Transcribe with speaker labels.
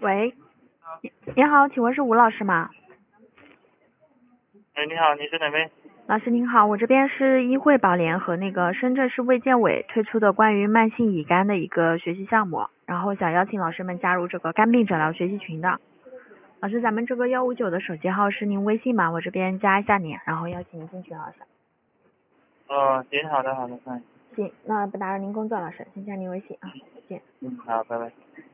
Speaker 1: 喂，你好，请问是吴老师吗？
Speaker 2: 哎，你好，你是哪位？
Speaker 1: 老师您好，我这边是医惠保联和那个深圳市卫健委推出的关于慢性乙肝的一个学习项目，然后想邀请老师们加入这个肝病诊疗学习群的。老师，咱们这个159的手机号是您微信吗？我这边加一下您，然后邀请您进群，老师。
Speaker 2: 哦，行，好的，好的，
Speaker 1: 行，那不打扰您工作，老师，先加您微信啊，再见。
Speaker 2: 好，拜拜。